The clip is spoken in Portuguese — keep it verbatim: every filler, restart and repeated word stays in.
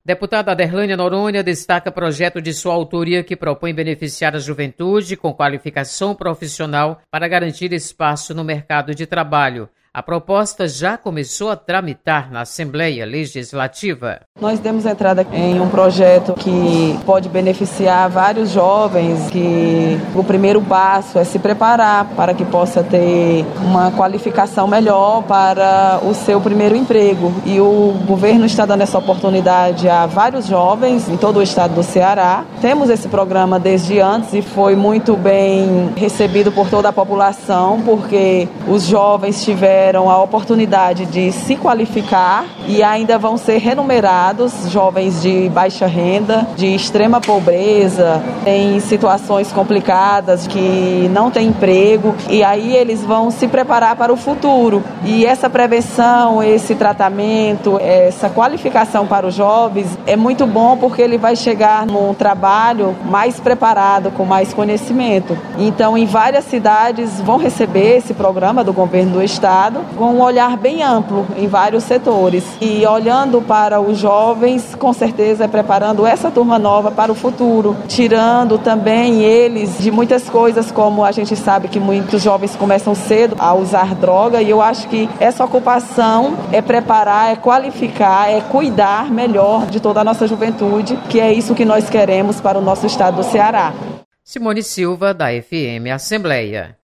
Deputada Aderlânia Noronha destaca projeto de sua autoria que propõe beneficiar a juventude com qualificação profissional para garantir espaço no mercado de trabalho. A proposta já começou a tramitar na Assembleia Legislativa. Nós demos entrada em um projeto que pode beneficiar vários jovens, que o primeiro passo é se preparar para que possa ter uma qualificação melhor para o seu primeiro emprego. E o governo está dando essa oportunidade a vários jovens em todo o estado do Ceará. Temos esse programa desde antes e foi muito bem recebido por toda a população, porque os jovens tiveram a oportunidade de se qualificar e ainda vão ser remunerados, jovens de baixa renda, de extrema pobreza, em situações complicadas, que não têm emprego, e aí eles vão se preparar para o futuro. E essa prevenção, esse tratamento, essa qualificação para os jovens é muito bom, porque ele vai chegar num trabalho mais preparado, com mais conhecimento. Então, em várias cidades vão receber esse programa do governo do estado, com um olhar bem amplo em vários setores. E olhando para os jovens, com certeza é preparando essa turma nova para o futuro, tirando também eles de muitas coisas, como a gente sabe que muitos jovens começam cedo a usar droga, e eu acho que essa ocupação é preparar, é qualificar, é cuidar melhor de toda a nossa juventude, que é isso que nós queremos para o nosso estado do Ceará. Simone Silva, da F M Assembleia.